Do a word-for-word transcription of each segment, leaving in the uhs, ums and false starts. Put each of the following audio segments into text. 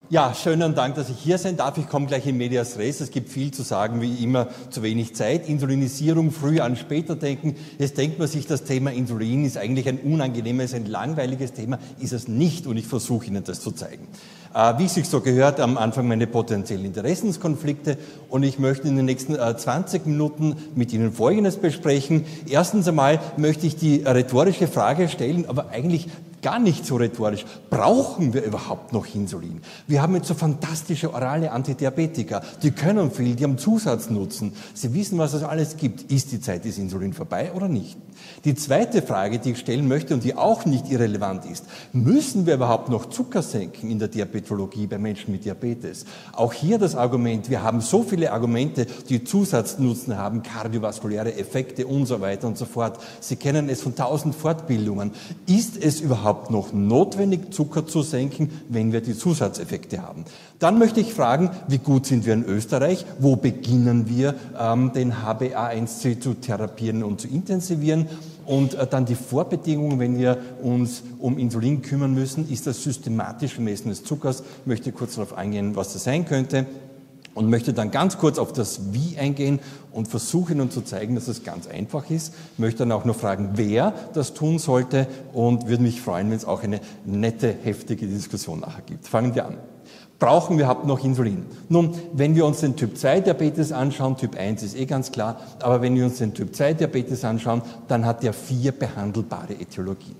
Ja, schönen Dank, dass ich hier sein darf. Ich komme gleich in medias res. Es gibt viel zu sagen, wie immer zu wenig Zeit. Insulinisierung, früh an später denken. Jetzt denkt man sich, das Thema Insulin ist eigentlich ein unangenehmes, ein langweiliges Thema. Ist es nicht und ich versuche Ihnen das zu zeigen. Äh, wie es sich so gehört, am Anfang meine potenziellen Interessenskonflikte und ich möchte in den nächsten äh, zwanzig Minuten mit Ihnen Folgendes besprechen. Erstens einmal möchte ich die rhetorische Frage stellen, aber eigentlich gar nicht so rhetorisch. Brauchen wir überhaupt noch Insulin? Wir haben jetzt so fantastische orale Antidiabetika. Die können viel, die haben Zusatznutzen. Sie wissen, was es alles gibt. Ist die Zeit des Insulin vorbei oder nicht? Die zweite Frage, die ich stellen möchte und die auch nicht irrelevant ist, müssen wir überhaupt noch Zucker senken in der Diabetologie bei Menschen mit Diabetes? Auch hier das Argument, wir haben so viele Argumente, die Zusatznutzen haben, kardiovaskuläre Effekte und so weiter und so fort. Sie kennen es von tausend Fortbildungen. Ist es überhaupt noch notwendig, Zucker zu senken, wenn wir die Zusatzeffekte haben? Dann möchte ich fragen, wie gut sind wir in Österreich? Wo beginnen wir, ähm, den H b A eins C zu therapieren und zu intensivieren? Und äh, dann die Vorbedingungen, wenn wir uns um Insulin kümmern müssen, ist das systematische Messen des Zuckers. Ich möchte kurz darauf eingehen, was das sein könnte. Und möchte dann ganz kurz auf das Wie eingehen und versuche Ihnen zu zeigen, dass es ganz einfach ist. Ich möchte dann auch noch fragen, wer das tun sollte und würde mich freuen, wenn es auch eine nette, heftige Diskussion nachher gibt. Fangen wir an. Brauchen wir überhaupt noch Insulin? Nun, wenn wir uns den Typ zwei Diabetes anschauen, Typ eins ist eh ganz klar, aber wenn wir uns den Typ zwei Diabetes anschauen, dann hat der vier behandelbare Ätiologien.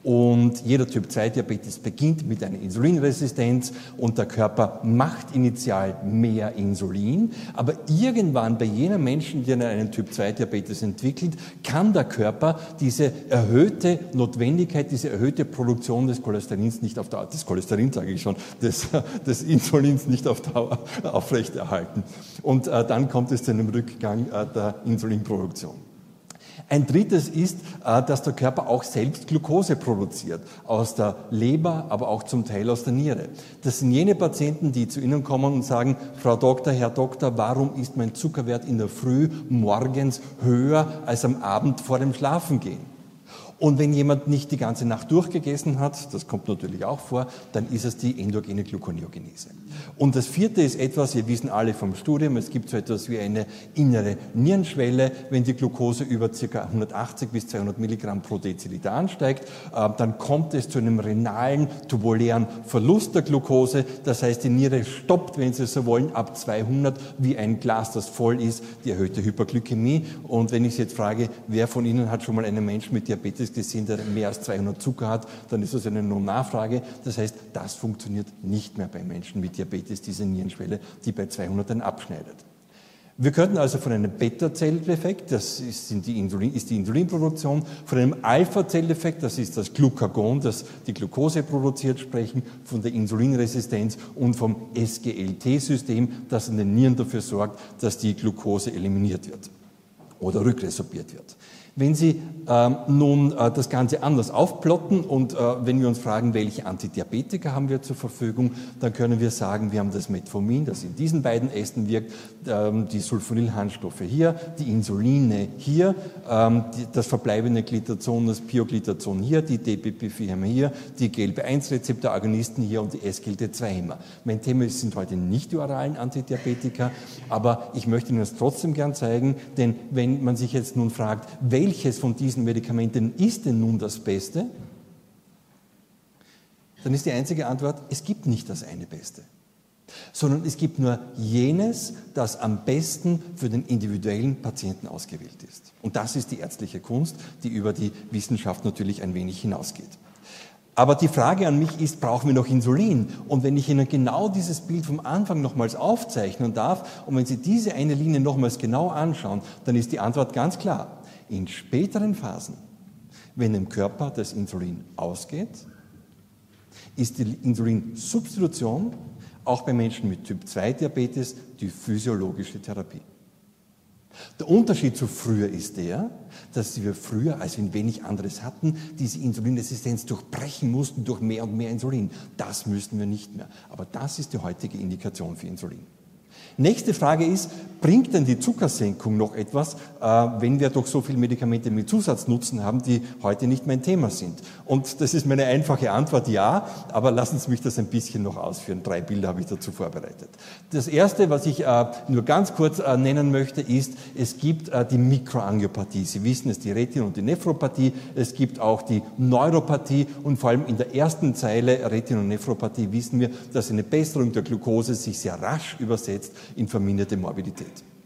Und jeder Typ zwei Diabetes beginnt mit einer Insulinresistenz und der Körper macht initial mehr Insulin, aber irgendwann bei jener Menschen, die einen Typ zwei Diabetes entwickelt, kann der Körper diese erhöhte Notwendigkeit, diese erhöhte Produktion des Cholesterins nicht auf Dauer, des Cholesterin sage ich schon, des, des Insulins nicht auf Dauer aufrechterhalten. Und äh, dann kommt es zu einem Rückgang äh, der Insulinproduktion. Ein drittes ist, dass der Körper auch selbst Glucose produziert, aus der Leber, aber auch zum Teil aus der Niere. Das sind jene Patienten, die zu Ihnen kommen und sagen, Frau Doktor, Herr Doktor, warum ist mein Zuckerwert in der Früh morgens höher als am Abend vor dem Schlafengehen? Und wenn jemand nicht die ganze Nacht durchgegessen hat, das kommt natürlich auch vor, dann ist es die endogene Gluconeogenese. Und das vierte ist etwas, wir wissen alle vom Studium, es gibt so etwas wie eine innere Nierenschwelle. Wenn die Glucose über ca. hundertachtzig bis zweihundert Milligramm pro Deziliter ansteigt, dann kommt es zu einem renalen, tubulären Verlust der Glucose. Das heißt, die Niere stoppt, wenn Sie so wollen, ab zweihundert, wie ein Glas, das voll ist, die erhöhte Hyperglykämie. Und wenn ich Sie jetzt frage, wer von Ihnen hat schon mal einen Menschen mit Diabetes gesehen, der mehr als zweihundert Zucker hat, dann ist das eine No-Nachfrage. Das heißt, das funktioniert nicht mehr bei Menschen mit Diabetes, diese Nierenschwelle, die bei zweihundert dann abschneidet. Wir könnten also von einem Beta-Zelleffekt, das ist die, Insulin, ist die Insulinproduktion, von einem Alpha-Zelleffekt, das ist das Glucagon, das die Glucose produziert, sprechen, von der Insulinresistenz und vom S G L T-System, das in den Nieren dafür sorgt, dass die Glucose eliminiert wird oder rückresorbiert wird. Wenn Sie ähm, nun äh, das Ganze anders aufplotten und äh, wenn wir uns fragen, welche Antidiabetika haben wir zur Verfügung, dann können wir sagen, wir haben das Metformin, das in diesen beiden Ästen wirkt, ähm, die Sulfonylharnstoffe hier, die Insuline hier, ähm, die, das verbleibende Glitazon, das Pioglitazon hier, die D P P vier Hämmer hier, die G L P eins Rezeptoragonisten hier und die S G L T zwei Hämmer. Mein Thema sind heute nicht die oralen Antidiabetika, aber ich möchte Ihnen das trotzdem gern zeigen, denn wenn man sich jetzt nun fragt, welches von diesen Medikamenten ist denn nun das Beste? Dann ist die einzige Antwort, es gibt nicht das eine Beste, sondern es gibt nur jenes, das am besten für den individuellen Patienten ausgewählt ist. Und das ist die ärztliche Kunst, die über die Wissenschaft natürlich ein wenig hinausgeht. Aber die Frage an mich ist, brauchen wir noch Insulin? Und wenn ich Ihnen genau dieses Bild vom Anfang nochmals aufzeichnen darf und wenn Sie diese eine Linie nochmals genau anschauen, dann ist die Antwort ganz klar. In späteren Phasen, wenn dem Körper das Insulin ausgeht, ist die Insulinsubstitution auch bei Menschen mit Typ zwei Diabetes die physiologische Therapie. Der Unterschied zu früher ist der, dass wir früher, als wir wenig anderes hatten, diese Insulinresistenz durchbrechen mussten durch mehr und mehr Insulin. Das müssten wir nicht mehr. Aber das ist die heutige Indikation für Insulin. Nächste Frage ist, bringt denn die Zuckersenkung noch etwas, äh, wenn wir doch so viele Medikamente mit Zusatznutzen haben, die heute nicht mein Thema sind? Und das ist meine einfache Antwort, ja, aber lassen Sie mich das ein bisschen noch ausführen. Drei Bilder habe ich dazu vorbereitet. Das erste, was ich äh, nur ganz kurz äh, nennen möchte, ist, es gibt äh, die Mikroangiopathie. Sie wissen es, die Retin- und die Nephropathie. Es gibt auch die Neuropathie und vor allem in der ersten Zeile Retin- und Nephropathie wissen wir, dass eine Besserung der Glucose sich sehr rasch übersetzt in verminderte Morbidität.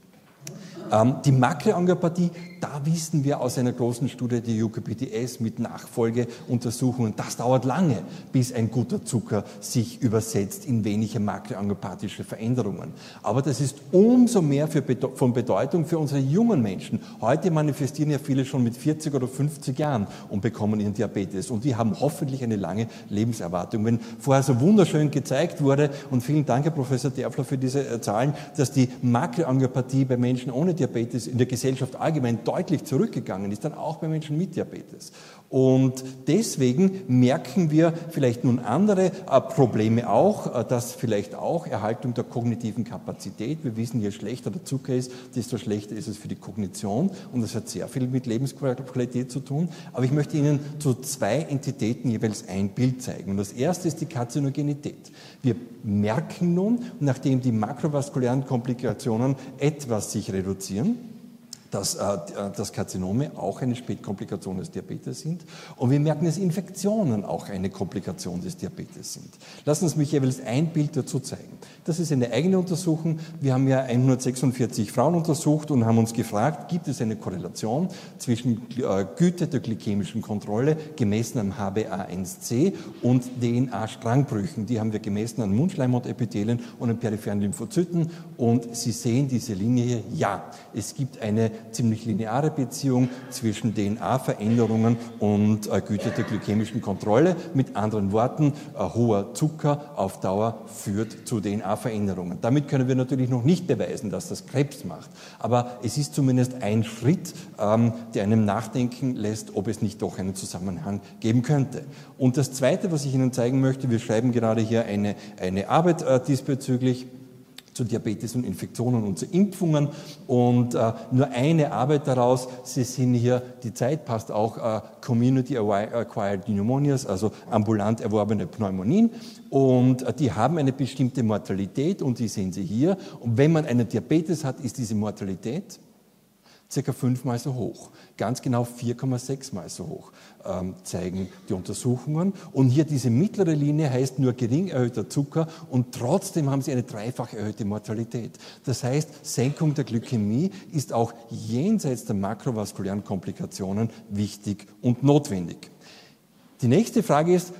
Ähm, die Makroangiopathie, da wissen wir aus einer großen Studie der U K P T S mit Nachfolgeuntersuchungen, das dauert lange, bis ein guter Zucker sich übersetzt in weniger makroangiopathische Veränderungen. Aber das ist umso mehr für, von Bedeutung für unsere jungen Menschen. Heute manifestieren ja viele schon mit vierzig oder fünfzig Jahren und bekommen ihren Diabetes. Und die haben hoffentlich eine lange Lebenserwartung. Wenn vorher so wunderschön gezeigt wurde, und vielen Dank, Herr Professor Derfler, für diese Zahlen, dass die Makroangiopathie bei Menschen ohne Diabetes in der Gesellschaft allgemein deutlich zurückgegangen ist, dann auch bei Menschen mit Diabetes. Und deswegen merken wir vielleicht nun andere äh, Probleme auch, äh, dass vielleicht auch Erhaltung der kognitiven Kapazität. Wir wissen, je schlechter der Zucker ist, desto schlechter ist es für die Kognition und das hat sehr viel mit Lebensqualität zu tun. Aber ich möchte Ihnen zu zwei Entitäten jeweils ein Bild zeigen. Und das erste ist die Karzinogenität. Wir merken nun, nachdem die makrovaskulären Komplikationen etwas sich reduzieren, dass, äh, dass Karzinome auch eine Spätkomplikation des Diabetes sind. Und wir merken, dass Infektionen auch eine Komplikation des Diabetes sind. Lassen Sie mich jeweils ein Bild dazu zeigen. Das ist eine eigene Untersuchung. Wir haben ja hundertsechsundvierzig Frauen untersucht und haben uns gefragt, gibt es eine Korrelation zwischen äh, Güte der glykämischen Kontrolle, gemessen am H b A eins C, und D N A-Strangbrüchen. Die haben wir gemessen an Mundschleimhautepithelien und an peripheren Lymphozyten. Und Sie sehen diese Linie hier, ja, es gibt eine ziemlich lineare Beziehung zwischen D N A-Veränderungen und äh, Güte der glykämischen Kontrolle. Mit anderen Worten, äh, hoher Zucker auf Dauer führt zu D N A-Veränderungen. Damit können wir natürlich noch nicht beweisen, dass das Krebs macht. Aber es ist zumindest ein Schritt, ähm, der einem nachdenken lässt, ob es nicht doch einen Zusammenhang geben könnte. Und das Zweite, was ich Ihnen zeigen möchte, wir schreiben gerade hier eine, eine Arbeit äh, diesbezüglich, zu Diabetes und Infektionen und zu Impfungen und äh, nur eine Arbeit daraus. Sie sehen hier, die Zeit passt auch, äh, Community Acquired Pneumonias, also ambulant erworbene Pneumonien, und äh, die haben eine bestimmte Mortalität und die sehen Sie hier. Und wenn man einen Diabetes hat, ist diese Mortalität circa fünfmal so hoch, ganz genau vier Komma sechs Mal so hoch, ähm, zeigen die Untersuchungen. Und hier diese mittlere Linie heißt nur gering erhöhter Zucker und trotzdem haben Sie eine dreifach erhöhte Mortalität. Das heißt, Senkung der Glykämie ist auch jenseits der makrovaskulären Komplikationen wichtig und notwendig. Die nächste Frage ist,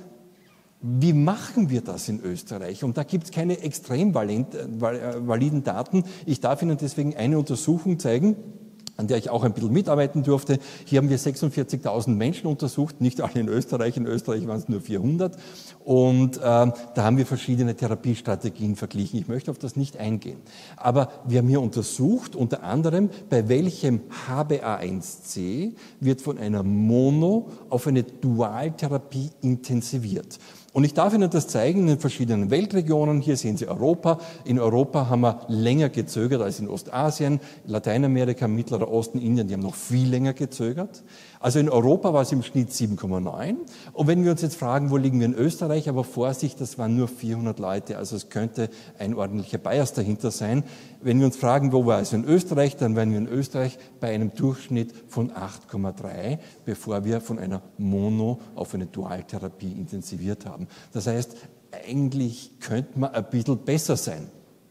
wie machen wir das in Österreich? Und da gibt es keine extrem validen Daten. Ich darf Ihnen deswegen eine Untersuchung zeigen, an der ich auch ein bisschen mitarbeiten durfte. Hier haben wir sechsundvierzigtausend Menschen untersucht, nicht alle in Österreich, in Österreich waren es nur vierhundert. Und äh, da haben wir verschiedene Therapiestrategien verglichen. Ich möchte auf das nicht eingehen. Aber wir haben hier untersucht, unter anderem, bei welchem H b A eins C wird von einer Mono auf eine Dualtherapie intensiviert. Und ich darf Ihnen das zeigen in den verschiedenen Weltregionen. Hier sehen Sie Europa. In Europa haben wir länger gezögert als in Ostasien, Lateinamerika, Mittlerer Osten, Indien, die haben noch viel länger gezögert. Also in Europa war es im Schnitt sieben Komma neun. Und wenn wir uns jetzt fragen, wo liegen wir in Österreich, aber Vorsicht, das waren nur vierhundert Leute, also es könnte ein ordentlicher Bias dahinter sein. Wenn wir uns fragen, wo war es in Österreich, dann wären wir in Österreich bei einem Durchschnitt von acht Komma drei, bevor wir von einer Mono auf eine Dualtherapie intensiviert haben. Das heißt, eigentlich könnte man ein bisschen besser sein.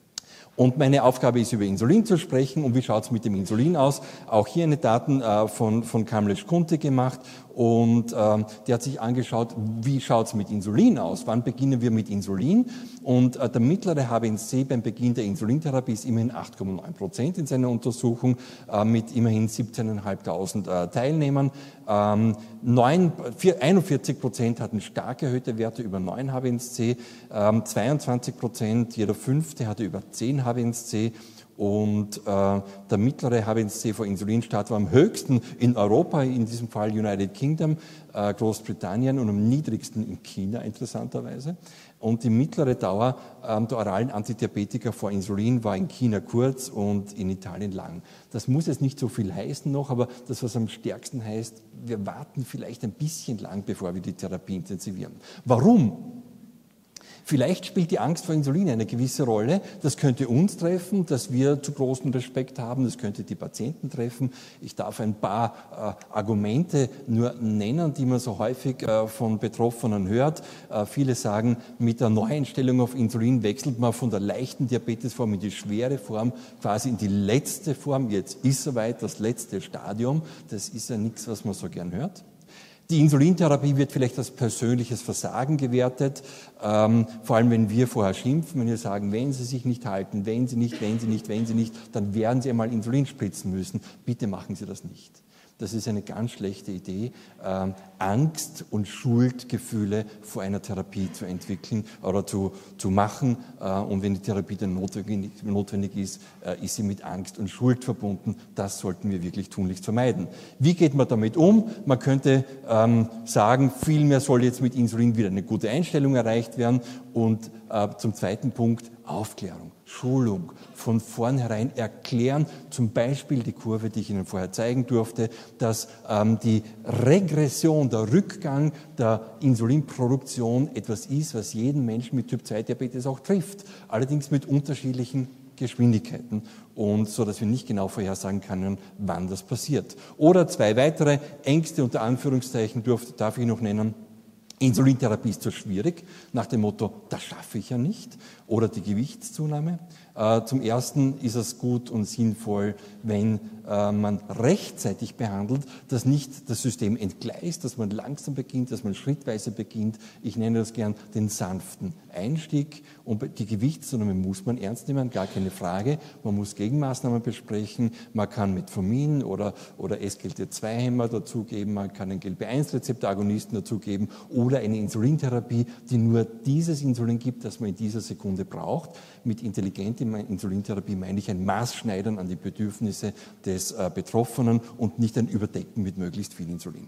Und meine Aufgabe ist, über Insulin zu sprechen. Und wie schaut es mit dem Insulin aus? Auch hier eine Daten äh, von, von Kamlesh Kunte gemacht. Und ähm, der hat sich angeschaut, wie schaut es mit Insulin aus? Wann beginnen wir mit Insulin? Und äh, der mittlere H b A eins C beim Beginn der Insulintherapie ist immerhin acht Komma neun Prozent in seiner Untersuchung äh, mit immerhin siebzehntausendfünfhundert äh, Teilnehmern. Ähm, neun, vier, einundvierzig Prozent hatten stark erhöhte Werte über neun H b A eins C, ähm, zweiundzwanzig Prozent, jeder fünfte hatte über zehn H b A eins C. Und äh, der mittlere H b A C V-Insulinstart war am höchsten in Europa, in diesem Fall United Kingdom, äh, Großbritannien und am niedrigsten in China interessanterweise. Und die mittlere Dauer äh, der oralen Antidiabetika vor Insulin war in China kurz und in Italien lang. Das muss jetzt nicht so viel heißen noch, aber das, was am stärksten heißt, wir warten vielleicht ein bisschen lang, bevor wir die Therapie intensivieren. Warum? Vielleicht spielt die Angst vor Insulin eine gewisse Rolle. Das könnte uns treffen, dass wir zu großen Respekt haben. Das könnte die Patienten treffen. Ich darf ein paar äh, Argumente nur nennen, die man so häufig äh, von Betroffenen hört. Äh, viele sagen, mit der Neueinstellung auf Insulin wechselt man von der leichten Diabetesform in die schwere Form, quasi in die letzte Form. Jetzt ist soweit das letzte Stadium. Das ist ja nichts, was man so gern hört. Die Insulintherapie wird vielleicht als persönliches Versagen gewertet, ähm, vor allem wenn wir vorher schimpfen, wenn wir sagen, wenn Sie sich nicht halten, wenn Sie nicht, wenn Sie nicht, wenn Sie nicht, dann werden Sie einmal Insulin spritzen müssen. Bitte machen Sie das nicht. Das ist eine ganz schlechte Idee, ähm, Angst und Schuldgefühle vor einer Therapie zu entwickeln oder zu, zu machen. Äh, und wenn die Therapie dann notwendig, notwendig ist, äh, ist sie mit Angst und Schuld verbunden. Das sollten wir wirklich tunlichst vermeiden. Wie geht man damit um? Man könnte ähm, sagen, vielmehr soll jetzt mit Insulin wieder eine gute Einstellung erreicht werden. Und äh, zum zweiten Punkt, Aufklärung, Schulung, von vornherein erklären, zum Beispiel die Kurve, die ich Ihnen vorher zeigen durfte, dass ähm, die Regression, der Rückgang der Insulinproduktion etwas ist, was jeden Menschen mit Typ zwei Diabetes auch trifft, allerdings mit unterschiedlichen Geschwindigkeiten und so, dass wir nicht genau vorhersagen können, wann das passiert. Oder zwei weitere Ängste unter Anführungszeichen dürfte, darf ich noch nennen. Insulintherapie ist zu schwierig, nach dem Motto, das schaffe ich ja nicht, oder die Gewichtszunahme. Äh, zum Ersten ist es gut und sinnvoll, wenn äh, man rechtzeitig behandelt, dass nicht das System entgleist, dass man langsam beginnt, dass man schrittweise beginnt. Ich nenne das gern den sanften Einstieg. Und die Gewichtszunahme muss man ernst nehmen, gar keine Frage. Man muss Gegenmaßnahmen besprechen. Man kann Metformin oder, oder S G L T zwei Hämmer dazugeben. Man kann einen G L B eins Rezeptoragonisten dazugeben oder eine Insulintherapie, die nur dieses Insulin gibt, das man in dieser Sekunde braucht. Mit intelligenter Insulintherapie meine ich ein Maßschneidern an die Bedürfnisse des äh, Betroffenen und nicht ein Überdecken mit möglichst viel Insulin.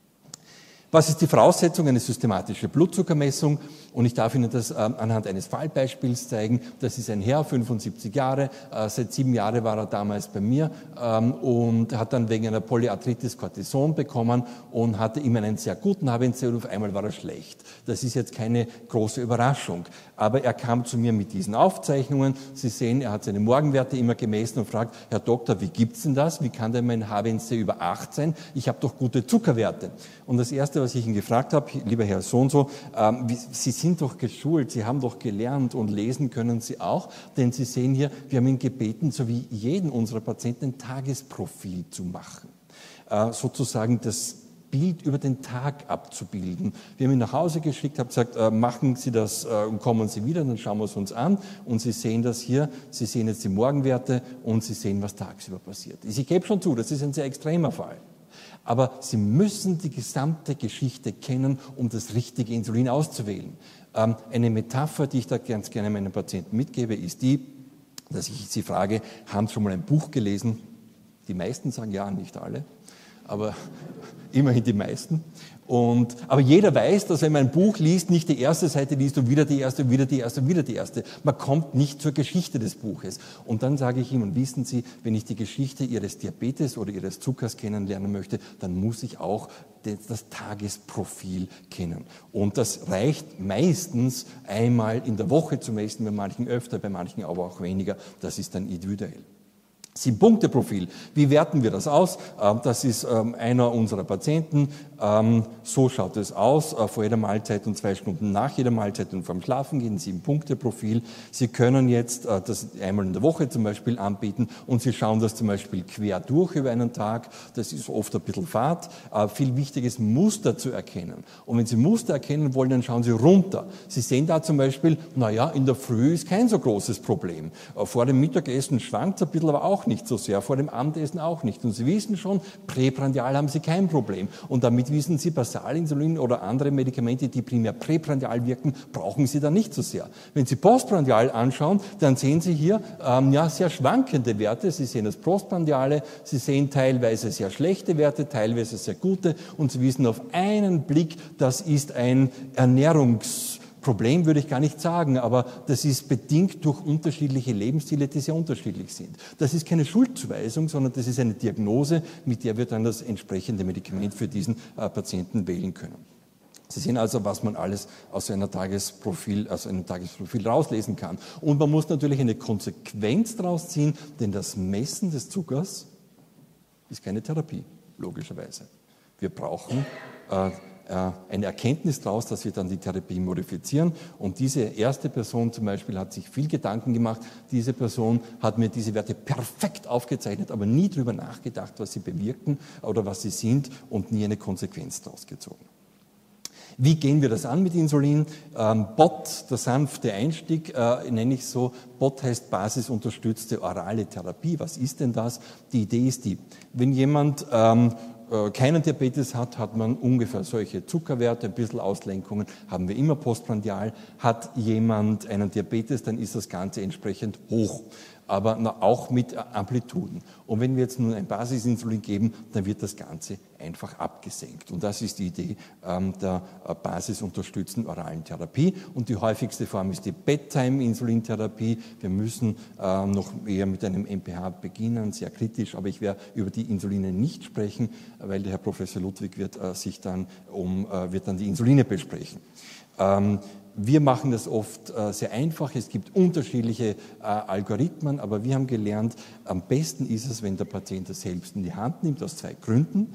Was ist die Voraussetzung? Eine systematische Blutzuckermessung. Und ich darf Ihnen das äh, anhand eines Fallbeispiels zeigen. Das ist ein Herr, fünfundsiebzig Jahre, äh, seit sieben Jahren war er damals bei mir ähm, und hat dann wegen einer Polyarthritis Cortison bekommen und hatte immer einen sehr guten H b A C und auf einmal war er schlecht. Das ist jetzt keine große Überraschung. Aber er kam zu mir mit diesen Aufzeichnungen. Sie sehen, er hat seine Morgenwerte immer gemessen und fragt, Herr Doktor, wie gibt's denn das? Wie kann denn mein H b A C über acht sein? Ich habe doch gute Zuckerwerte. Und das Erste, was ich ihn gefragt habe, lieber Herr So-und-so, ähm, wie, Sie sind doch geschult, Sie haben doch gelernt und lesen können Sie auch, denn Sie sehen hier, wir haben ihn gebeten, so wie jeden unserer Patienten ein Tagesprofil zu machen. Äh, sozusagen das Bild über den Tag abzubilden. Wir haben ihn nach Hause geschickt, haben gesagt, äh, machen Sie das äh, und kommen Sie wieder, dann schauen wir es uns an und Sie sehen das hier, Sie sehen jetzt die Morgenwerte und Sie sehen, was tagsüber passiert ist. Ich gebe schon zu, das ist ein sehr extremer Fall. Aber Sie müssen die gesamte Geschichte kennen, um das richtige Insulin auszuwählen. Ähm, eine Metapher, die ich da ganz gerne meinen Patienten mitgebe, ist die, dass ich sie frage, haben Sie schon mal ein Buch gelesen? Die meisten sagen ja, nicht alle, aber immerhin die meisten. Und, aber jeder weiß, dass wenn man ein Buch liest, nicht die erste Seite liest und wieder die erste, wieder die erste, wieder die erste. Man kommt nicht zur Geschichte des Buches. Und dann sage ich ihm, und wissen Sie, wenn ich die Geschichte Ihres Diabetes oder Ihres Zuckers kennenlernen möchte, dann muss ich auch das Tagesprofil kennen. Und das reicht meistens einmal in der Woche zu messen, bei manchen öfter, bei manchen aber auch weniger. Das ist dann individuell. Sieben-Punkte-Profil. Wie werten wir das aus? Das ist einer unserer Patienten. So schaut es aus, vor jeder Mahlzeit und zwei Stunden nach jeder Mahlzeit und vorm Schlafengehen. Sieben-Punkte-Profil. Sie können jetzt das einmal in der Woche zum Beispiel anbieten und Sie schauen das zum Beispiel quer durch über einen Tag. Das ist oft ein bisschen Fahrt. Viel wichtig ist, Muster zu erkennen. Und wenn Sie Muster erkennen wollen, dann schauen Sie runter. Sie sehen da zum Beispiel, naja, in der Früh ist kein so großes Problem. Vor dem Mittagessen schwankt es ein bisschen, aber auch auch nicht so sehr, vor dem Abendessen auch nicht. Und Sie wissen schon, präprandial haben Sie kein Problem. Und damit wissen Sie, Basalinsulin oder andere Medikamente, die primär präprandial wirken, brauchen Sie dann nicht so sehr. Wenn Sie postprandial anschauen, dann sehen Sie hier ähm, ja, sehr schwankende Werte. Sie sehen das postprandiale, Sie sehen teilweise sehr schlechte Werte, teilweise sehr gute. Und Sie wissen auf einen Blick, das ist ein Ernährungs Problem würde ich gar nicht sagen, aber das ist bedingt durch unterschiedliche Lebensstile, die sehr unterschiedlich sind. Das ist keine Schuldzuweisung, sondern das ist eine Diagnose, mit der wir dann das entsprechende Medikament für diesen äh, Patienten wählen können. Sie sehen also, was man alles aus einer Tagesprofil, aus einem Tagesprofil rauslesen kann. Und man muss natürlich eine Konsequenz daraus ziehen, denn das Messen des Zuckers ist keine Therapie, logischerweise. Wir brauchen äh, eine Erkenntnis daraus, dass wir dann die Therapie modifizieren. Und diese erste Person zum Beispiel hat sich viel Gedanken gemacht. Diese Person hat mir diese Werte perfekt aufgezeichnet, aber nie darüber nachgedacht, was sie bewirken oder was sie sind und nie eine Konsequenz daraus gezogen. Wie gehen wir das an mit Insulin? Ähm, B O T, der sanfte Einstieg, äh, nenne ich so. B O T heißt basisunterstützte orale Therapie. Was ist denn das? Die Idee ist die, wenn jemand ähm, keinen Diabetes hat, hat man ungefähr solche Zuckerwerte, ein bisschen Auslenkungen, haben wir immer postprandial. Hat jemand einen Diabetes, dann ist das Ganze entsprechend hoch, aber auch mit Amplituden. Und wenn wir jetzt nun ein Basisinsulin geben, dann wird das Ganze einfach abgesenkt. Und das ist die Idee ähm, der äh, basisunterstützten oralen Therapie. Und die häufigste Form ist die Bedtime-Insulintherapie. Wir müssen äh, noch eher mit einem M P H beginnen, sehr kritisch, aber ich werde über die Insuline nicht sprechen, weil der Herr Professor Ludwig wird äh, sich dann um äh, wird dann die Insuline besprechen. Ähm, Wir machen das oft äh, sehr einfach. Es gibt unterschiedliche äh, Algorithmen, aber wir haben gelernt, am besten ist es, wenn der Patient das selbst in die Hand nimmt, aus zwei Gründen.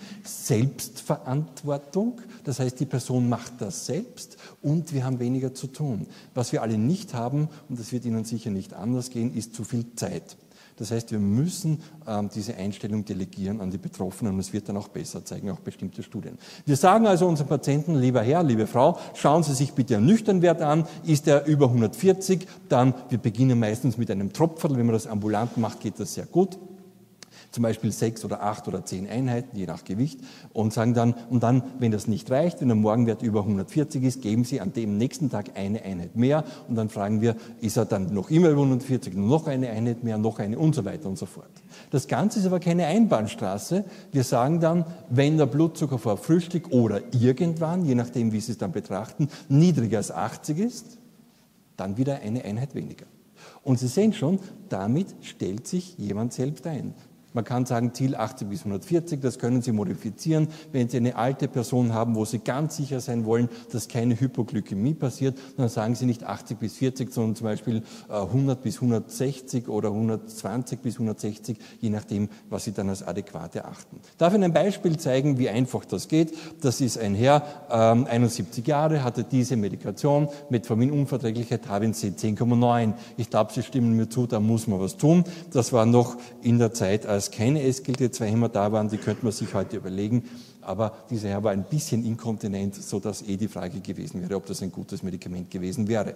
Selbstverantwortung, das heißt, die Person macht das selbst und wir haben weniger zu tun. Was wir alle nicht haben, und das wird Ihnen sicher nicht anders gehen, ist zu viel Zeit. Das heißt, wir müssen ähm, diese Einstellung delegieren an die Betroffenen und es wird dann auch besser, zeigen auch bestimmte Studien. Wir sagen also unseren Patienten, lieber Herr, liebe Frau, schauen Sie sich bitte einen Nüchternwert an. Ist er über hundertvierzig, dann, wir beginnen meistens mit einem Tropferl. Wenn man das ambulant macht, geht das sehr gut. Zum Beispiel sechs oder acht oder zehn Einheiten, je nach Gewicht, und sagen dann, und dann, wenn das nicht reicht, wenn der Morgenwert über hundertvierzig ist, geben Sie an dem nächsten Tag eine Einheit mehr, und dann fragen wir, ist er dann noch immer über hundertvierzig, noch eine Einheit mehr, noch eine und so weiter und so fort. Das Ganze ist aber keine Einbahnstraße. Wir sagen dann, wenn der Blutzucker vor Frühstück oder irgendwann, je nachdem, wie Sie es dann betrachten, niedriger als achtzig ist, dann wieder eine Einheit weniger. Und Sie sehen schon, damit stellt sich jemand selbst ein. Man kann sagen, Ziel achtzig bis hundertvierzig, das können Sie modifizieren. Wenn Sie eine alte Person haben, wo Sie ganz sicher sein wollen, dass keine Hypoglykämie passiert, dann sagen Sie nicht achtzig bis vierzig, sondern zum Beispiel hundert bis hundertsechzig oder hundertzwanzig bis hundertsechzig, je nachdem, was Sie dann als adäquat erachten. Ich darf Ihnen ein Beispiel zeigen, wie einfach das geht. Das ist ein Herr, ähm, einundsiebzig Jahre, hatte diese Medikation, Metforminunverträglichkeit, H b A C zehn Komma neun. Ich glaube, Sie stimmen mir zu, da muss man was tun. Das war noch in der Zeit, als keine S G L T zwei Hämmer da waren, die könnte man sich heute überlegen. Aber dieser Herr war ein bisschen inkontinent, sodass eh die Frage gewesen wäre, ob das ein gutes Medikament gewesen wäre.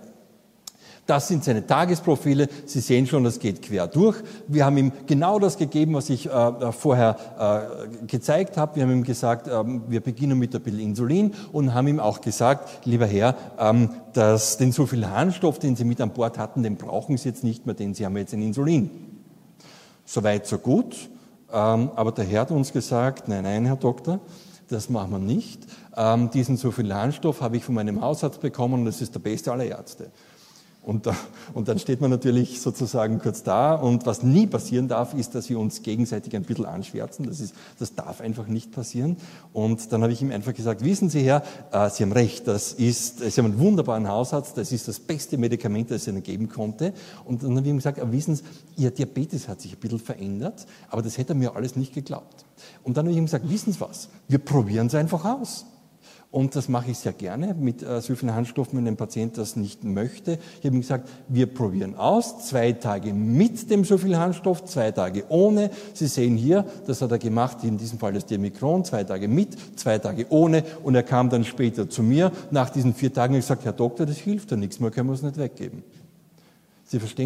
Das sind seine Tagesprofile. Sie sehen schon, das geht quer durch. Wir haben ihm genau das gegeben, was ich äh, vorher äh, gezeigt habe. Wir haben ihm gesagt, äh, wir beginnen mit ein bisschen Insulin und haben ihm auch gesagt, lieber Herr, ähm, dass den Sulfilharnstoff, den Sie mit an Bord hatten, den brauchen Sie jetzt nicht mehr, denn Sie haben jetzt ein Insulin. Soweit, so gut. Ähm, aber der Herr hat uns gesagt, nein, nein, Herr Doktor, das machen wir nicht. Ähm, diesen Sulfilharnstoff habe ich von meinem Hausarzt bekommen und das ist der beste aller Ärzte. Und, da, und dann steht man natürlich sozusagen kurz da und was nie passieren darf, ist, dass wir uns gegenseitig ein bisschen anschwärzen. Das ist, das darf einfach nicht passieren. Und dann habe ich ihm einfach gesagt, wissen Sie, Herr, äh, Sie haben recht, das ist, Sie haben einen wunderbaren Hausarzt, das ist das beste Medikament, das es Ihnen geben konnte. Und dann habe ich ihm gesagt, wissen Sie, Ihr Diabetes hat sich ein bisschen verändert, aber das hätte er mir alles nicht geglaubt. Und dann habe ich ihm gesagt, wissen Sie was, wir probieren es einfach aus. Und das mache ich sehr gerne mit äh, Sulfilharnstoffen, wenn ein Patient das nicht möchte. Ich habe ihm gesagt, wir probieren aus, zwei Tage mit dem Sulfilharnstoff, zwei Tage ohne. Sie sehen hier, das hat er gemacht, in diesem Fall das Diamikron, zwei Tage mit, zwei Tage ohne. Und er kam dann später zu mir, nach diesen vier Tagen, und gesagt, Herr Doktor, das hilft ja nichts mehr, können wir es nicht weggeben. Sie verstehen,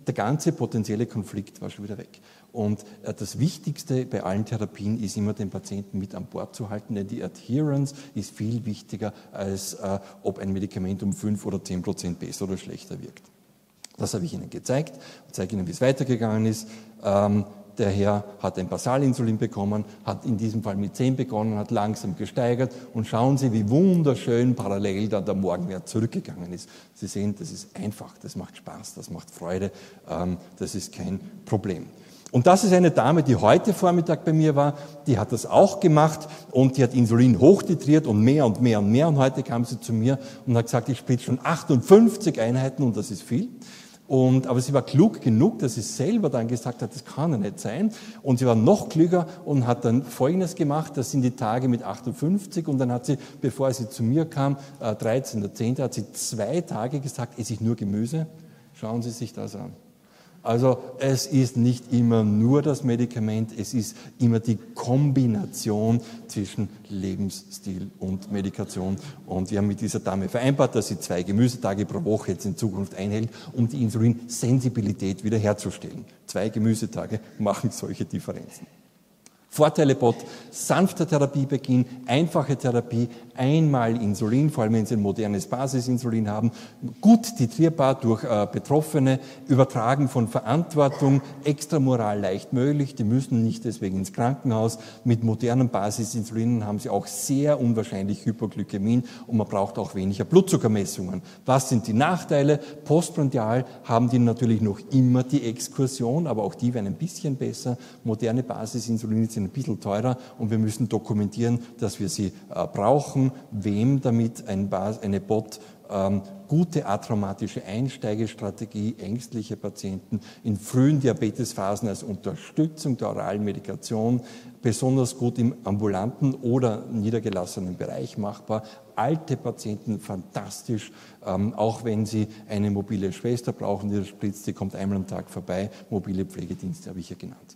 der ganze potenzielle Konflikt war schon wieder weg. Und äh, das Wichtigste bei allen Therapien ist immer, den Patienten mit an Bord zu halten, denn die Adherence ist viel wichtiger, als äh, ob ein Medikament um fünf oder zehn Prozent besser oder schlechter wirkt. Das habe ich Ihnen gezeigt und zeige Ihnen, wie es weitergegangen ist. Ähm, Der Herr hat ein Basalinsulin bekommen, hat in diesem Fall mit zehn begonnen, hat langsam gesteigert und schauen Sie, wie wunderschön parallel dann der Morgenwert zurückgegangen ist. Sie sehen, das ist einfach, das macht Spaß, das macht Freude, ähm, das ist kein Problem. Und das ist eine Dame, die heute Vormittag bei mir war, die hat das auch gemacht und die hat Insulin hochtitriert und mehr und mehr und mehr und heute kam sie zu mir und hat gesagt, ich spritze schon achtundfünfzig Einheiten und das ist viel. Und, aber sie war klug genug, dass sie selber dann gesagt hat, das kann ja nicht sein. Und sie war noch klüger und hat dann Folgendes gemacht, das sind die Tage mit achtundfünfzig und dann hat sie, bevor sie zu mir kam, dreizehnter zehnter hat sie zwei Tage gesagt, esse ich nur Gemüse. Schauen Sie sich das an. Also es ist nicht immer nur das Medikament, es ist immer die Kombination zwischen Lebensstil und Medikation. Und wir haben mit dieser Dame vereinbart, dass sie zwei Gemüsetage pro Woche jetzt in Zukunft einhält, um die Insulinsensibilität wiederherzustellen. Zwei Gemüsetage machen solche Differenzen. Vorteile Bot, sanfter Therapiebeginn, einfache Therapie, einmal Insulin, vor allem wenn Sie ein modernes Basisinsulin haben, gut titrierbar durch äh, Betroffene, Übertragen von Verantwortung, extramoral leicht möglich, die müssen nicht deswegen ins Krankenhaus. Mit modernen Basisinsulinen haben Sie auch sehr unwahrscheinlich Hypoglykämien und man braucht auch weniger Blutzuckermessungen. Was sind die Nachteile? Postprandial haben die natürlich noch immer die Exkursion, aber auch die werden ein bisschen besser. Moderne Basisinsuline sind ein bisschen teurer und wir müssen dokumentieren, dass wir sie äh, brauchen, wem damit ein Bas, eine Bot ähm, gute atraumatische Einsteigestrategie, ängstliche Patienten in frühen Diabetesphasen als Unterstützung der oralen Medikation, besonders gut im ambulanten oder niedergelassenen Bereich machbar. Alte Patienten fantastisch, ähm, auch wenn sie eine mobile Schwester brauchen, die das spritzt, die kommt einmal am Tag vorbei, mobile Pflegedienste habe ich ja genannt.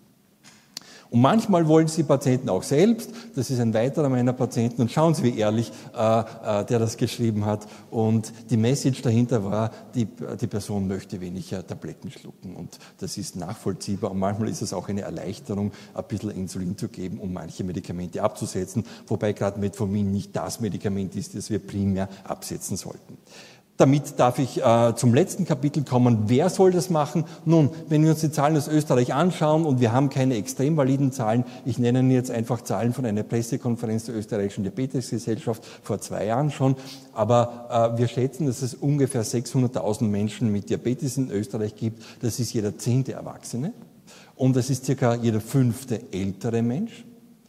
Und manchmal wollen es die Patienten auch selbst. Das ist ein weiterer meiner Patienten. Und schauen Sie, wie ehrlich äh, äh, der das geschrieben hat. Und die Message dahinter war, die, die Person möchte weniger Tabletten schlucken. Und das ist nachvollziehbar. Und manchmal ist es auch eine Erleichterung, ein bisschen Insulin zu geben, um manche Medikamente abzusetzen. Wobei gerade Metformin nicht das Medikament ist, das wir primär absetzen sollten. Damit darf ich äh, zum letzten Kapitel kommen. Wer soll das machen? Nun, wenn wir uns die Zahlen aus Österreich anschauen und wir haben keine extrem validen Zahlen, ich nenne Ihnen jetzt einfach Zahlen von einer Pressekonferenz der Österreichischen Diabetesgesellschaft vor zwei Jahren schon, aber äh, wir schätzen, dass es ungefähr sechshunderttausend Menschen mit Diabetes in Österreich gibt. Das ist jeder zehnte Erwachsene und das ist circa jeder fünfte ältere Mensch.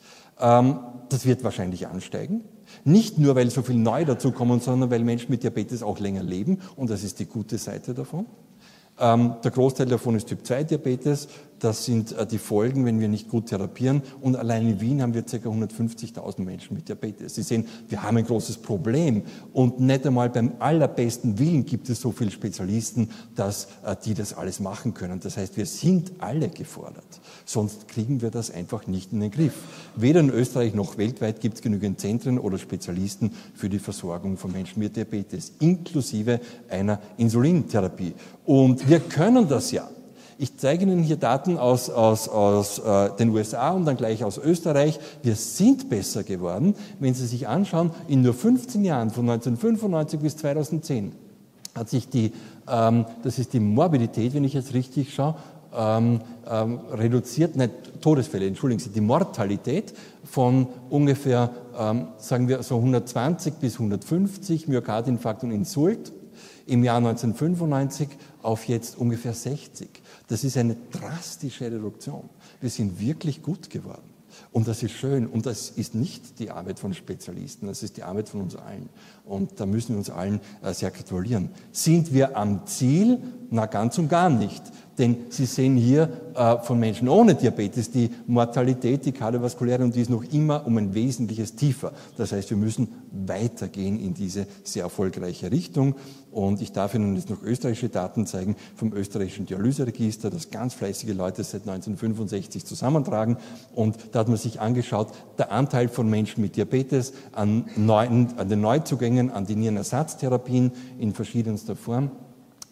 Ähm, das wird wahrscheinlich ansteigen. Nicht nur, weil so viel neu dazukommen, sondern weil Menschen mit Diabetes auch länger leben. Und das ist die gute Seite davon. Ähm, der Großteil davon ist Typ zwei Diabetes. Das sind äh, die Folgen, wenn wir nicht gut therapieren. Und allein in Wien haben wir ca. hundertfünfzigtausend Menschen mit Diabetes. Sie sehen, wir haben ein großes Problem. Und nicht einmal beim allerbesten Willen gibt es so viele Spezialisten, dass äh, die das alles machen können. Das heißt, wir sind alle gefordert. Sonst kriegen wir das einfach nicht in den Griff. Weder in Österreich noch weltweit gibt es genügend Zentren oder Spezialisten für die Versorgung von Menschen mit Diabetes, inklusive einer Insulintherapie. Und wir können das ja. Ich zeige Ihnen hier Daten aus, aus, aus äh, den U S A und dann gleich aus Österreich. Wir sind besser geworden, wenn Sie sich anschauen, in nur fünfzehn Jahren, von neunzehnhundertfünfundneunzig bis zweitausendzehn, hat sich die, ähm, das ist die Morbidität, wenn ich jetzt richtig schaue, ähm, ähm, reduziert, nein, Todesfälle, entschuldigen Sie, die Mortalität von ungefähr, ähm, sagen wir so hundertzwanzig bis hundertfünfzig, Myokardinfarkt und Insult, im Jahr neunzehnhundertfünfundneunzig auf jetzt ungefähr sechzig. Das ist eine drastische Reduktion. Wir sind wirklich gut geworden. Und das ist schön. Und das ist nicht die Arbeit von Spezialisten, das ist die Arbeit von uns allen. Und da müssen wir uns allen sehr gratulieren. Sind wir am Ziel? Na, ganz und gar nicht. Denn Sie sehen hier äh, von Menschen ohne Diabetes die Mortalität, die kardiovaskuläre, und die ist noch immer um ein Wesentliches tiefer. Das heißt, wir müssen weitergehen in diese sehr erfolgreiche Richtung. Und ich darf Ihnen jetzt noch österreichische Daten zeigen vom österreichischen Dialyseregister, das ganz fleißige Leute seit neunzehnhundertfünfundsechzig zusammentragen. Und da hat man sich angeschaut, der Anteil von Menschen mit Diabetes an, neuen, an den Neuzugängen, an die Nierenersatztherapien in verschiedenster Form.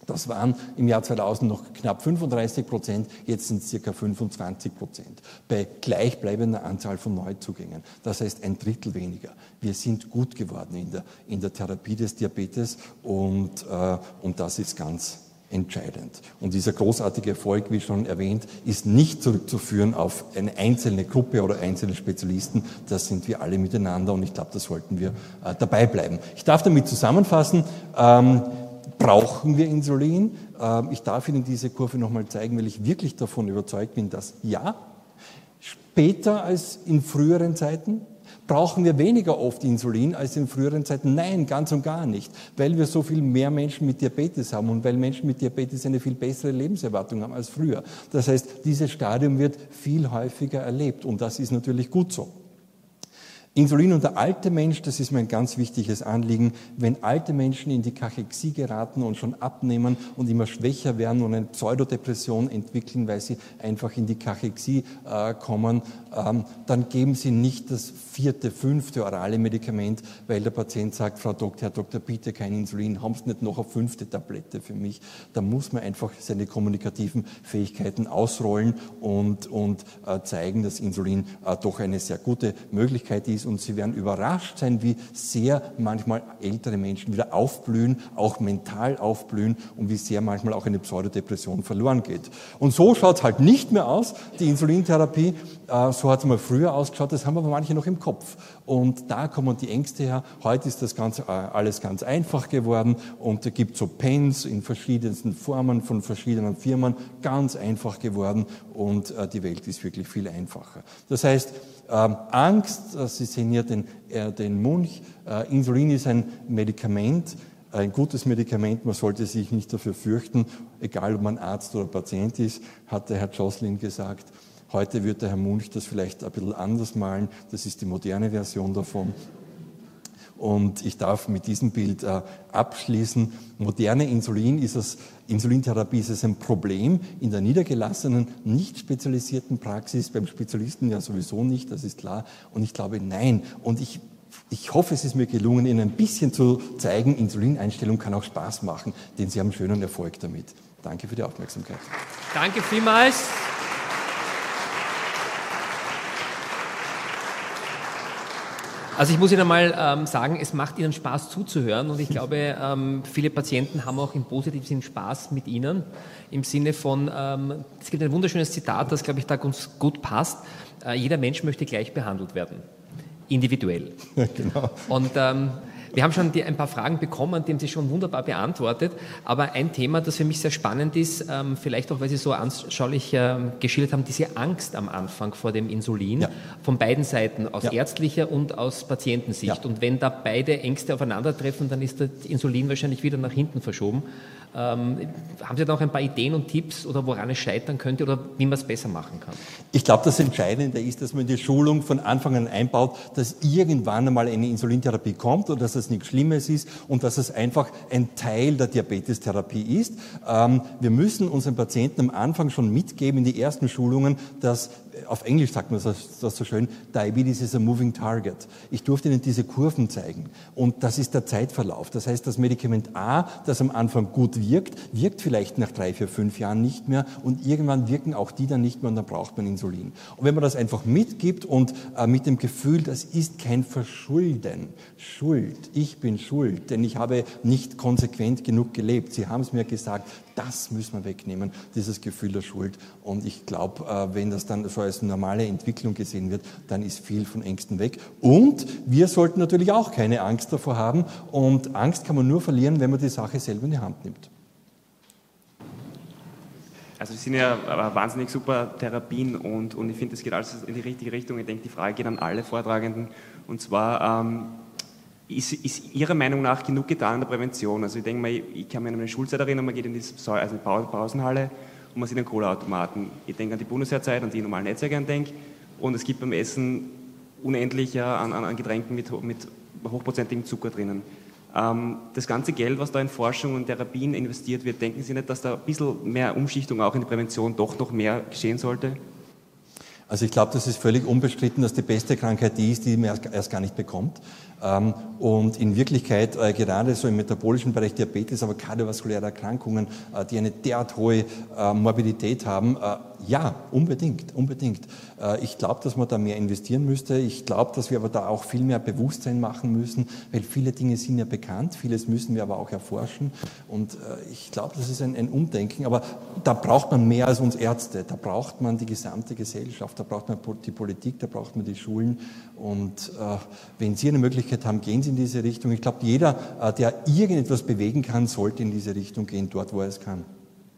Das waren im Jahr zweitausend noch knapp fünfunddreißig Prozent, jetzt sind es ca. fünfundzwanzig Prozent bei gleichbleibender Anzahl von Neuzugängen. Das heißt ein Drittel weniger. Wir sind gut geworden in der, in der Therapie des Diabetes und, äh, und das ist ganz entscheidend. Und dieser großartige Erfolg, wie schon erwähnt, ist nicht zurückzuführen auf eine einzelne Gruppe oder einzelne Spezialisten. Das sind wir alle miteinander und ich glaube, da sollten wir äh, dabei bleiben. Ich darf damit zusammenfassen, ähm, brauchen wir Insulin? Ähm, ich darf Ihnen diese Kurve nochmal zeigen, weil ich wirklich davon überzeugt bin, dass ja, später als in früheren Zeiten. Brauchen wir weniger oft Insulin als in früheren Zeiten? Nein, ganz und gar nicht, weil wir so viel mehr Menschen mit Diabetes haben und weil Menschen mit Diabetes eine viel bessere Lebenserwartung haben als früher. Das heißt, dieses Stadium wird viel häufiger erlebt und das ist natürlich gut so. Insulin und der alte Mensch, das ist mir ein ganz wichtiges Anliegen. Wenn alte Menschen in die Kachexie geraten und schon abnehmen und immer schwächer werden und eine Pseudodepression entwickeln, weil sie einfach in die Kachexie äh, kommen, ähm, dann geben sie nicht das vierte, fünfte orale Medikament, weil der Patient sagt, Frau Doktor, Herr Doktor, bitte kein Insulin, haben Sie nicht noch eine fünfte Tablette für mich? Da muss man einfach seine kommunikativen Fähigkeiten ausrollen und, und äh, zeigen, dass Insulin äh, doch eine sehr gute Möglichkeit ist. Und Sie werden überrascht sein, wie sehr manchmal ältere Menschen wieder aufblühen, auch mental aufblühen und wie sehr manchmal auch eine Pseudodepression verloren geht. Und so schaut es halt nicht mehr aus, die Insulintherapie. Äh, so hat es mal früher ausgeschaut, das haben aber manche noch im Kopf. Und da kommen die Ängste her. Heute ist das Ganze äh, alles ganz einfach geworden und es gibt so Pens in verschiedensten Formen von verschiedenen Firmen, ganz einfach geworden und äh, die Welt ist wirklich viel einfacher. Das heißt, Ähm, Angst, äh, Sie sehen hier den, äh, den Munch, äh, Insulin ist ein Medikament, ein gutes Medikament, man sollte sich nicht dafür fürchten, egal ob man Arzt oder Patient ist, hat der Herr Joslin gesagt. Heute wird der Herr Munch das vielleicht ein bisschen anders malen, das ist die moderne Version davon. Und ich darf mit diesem Bild äh, abschließen. Moderne Insulin ist es, Insulintherapie ist es ein Problem in der niedergelassenen, nicht spezialisierten Praxis, beim Spezialisten ja sowieso nicht, das ist klar. Und ich glaube, nein. Und ich, ich hoffe, es ist mir gelungen, Ihnen ein bisschen zu zeigen, Insulineinstellung kann auch Spaß machen, denn Sie haben schönen Erfolg damit. Danke für die Aufmerksamkeit. Danke vielmals. Also ich muss Ihnen mal ähm, sagen, es macht Ihnen Spaß zuzuhören und ich glaube, ähm, viele Patienten haben auch im positiven Sinn Spaß mit Ihnen, im Sinne von, ähm, es gibt ein wunderschönes Zitat, das glaube ich da ganz gut passt, äh, jeder Mensch möchte gleich behandelt werden, individuell. Ja, genau. Und ähm, wir haben schon die, ein paar Fragen bekommen, die haben Sie schon wunderbar beantwortet, aber ein Thema, das für mich sehr spannend ist, ähm, vielleicht auch, weil Sie so anschaulich ähm, geschildert haben, diese Angst am Anfang vor dem Insulin, ja. Von beiden Seiten, aus ja. ärztlicher und aus Patientensicht. Ja. Und wenn da beide Ängste aufeinandertreffen, dann ist das Insulin wahrscheinlich wieder nach hinten verschoben. Ähm, haben Sie da noch ein paar Ideen und Tipps oder woran es scheitern könnte oder wie man es besser machen kann? Ich glaube, das Entscheidende ist, dass man in die Schulung von Anfang an einbaut, dass irgendwann einmal eine Insulintherapie kommt oder dass es nichts Schlimmes ist und dass es einfach ein Teil der Diabetestherapie ist. Ähm, wir müssen unseren Patienten am Anfang schon mitgeben in die ersten Schulungen, dass, auf Englisch sagt man das, das so schön, Diabetes is a moving target. Ich durfte Ihnen diese Kurven zeigen und das ist der Zeitverlauf. Das heißt, das Medikament A, das am Anfang gut wirkt, wirkt vielleicht nach drei, vier, fünf Jahren nicht mehr und irgendwann wirken auch die dann nicht mehr und dann braucht man Insulin. Und wenn man das einfach mitgibt und äh, mit dem Gefühl, das ist kein Verschulden, Schuld, ich bin schuld, denn ich habe nicht konsequent genug gelebt. Sie haben es mir gesagt, das müssen wir wegnehmen, dieses Gefühl der Schuld. Und ich glaube, äh, wenn das dann so als normale Entwicklung gesehen wird, dann ist viel von Ängsten weg. Und wir sollten natürlich auch keine Angst davor haben. Und Angst kann man nur verlieren, wenn man die Sache selber in die Hand nimmt. Also es sind ja wahnsinnig super Therapien und, und ich finde, es geht alles in die richtige Richtung. Ich denke, die Frage geht an alle Vortragenden. Und zwar, ähm, ist, ist Ihrer Meinung nach genug getan in der Prävention? Also ich denke mal, ich kann mich an meine Schulzeit erinnern, man geht in die also in Pausenhalle und man sieht einen Cola-Automaten. Ich denke an die Bundeswehrzeit, an die ich normal nicht sehr gern denke. Und es gibt beim Essen unendlich ja, an, an Getränken mit, mit hochprozentigem Zucker drinnen. Ähm, das ganze Geld, was da in Forschung und Therapien investiert wird, denken Sie nicht, dass da ein bisschen mehr Umschichtung auch in die Prävention doch noch mehr geschehen sollte? Also ich glaube, das ist völlig unbestritten, dass die beste Krankheit die ist, die man erst, erst gar nicht bekommt. Ähm, und in Wirklichkeit, äh, gerade so im metabolischen Bereich Diabetes, aber kardiovaskuläre Erkrankungen, äh, die eine derart hohe äh, Morbidität haben, äh, ja, unbedingt, unbedingt. Äh, ich glaube, dass man da mehr investieren müsste. Ich glaube, dass wir aber da auch viel mehr Bewusstsein machen müssen, weil viele Dinge sind ja bekannt, vieles müssen wir aber auch erforschen. Und äh, ich glaube, das ist ein, ein Umdenken. Aber da braucht man mehr als uns Ärzte. Da braucht man die gesamte Gesellschaft, da braucht man die Politik, da braucht man die Schulen. Und äh, wenn Sie eine Möglichkeit haben, gehen Sie in diese Richtung. Ich glaube, jeder, äh, der irgendetwas bewegen kann, sollte in diese Richtung gehen, dort, wo er es kann.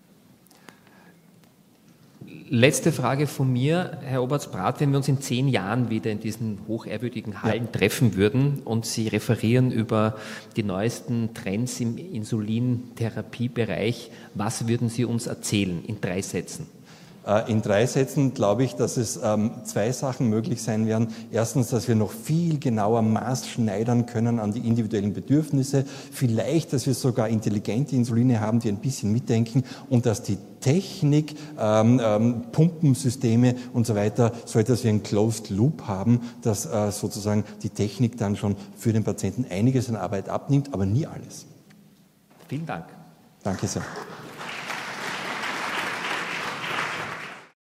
Letzte Frage von mir, Herr Oberst-Brath, wenn wir uns in zehn Jahren wieder in diesen hochehrwürdigen Hallen ja. treffen würden und Sie referieren über die neuesten Trends im Insulintherapiebereich, was würden Sie uns erzählen in drei Sätzen? In drei Sätzen glaube ich, dass es ähm, zwei Sachen möglich sein werden. Erstens, dass wir noch viel genauer maßschneidern können an die individuellen Bedürfnisse. Vielleicht, dass wir sogar intelligente Insuline haben, die ein bisschen mitdenken und dass die Technik, ähm, ähm, Pumpensysteme und so weiter, so etwas wie ein Closed Loop haben, dass äh, sozusagen die Technik dann schon für den Patienten einiges an Arbeit abnimmt, aber nie alles. Vielen Dank. Danke sehr.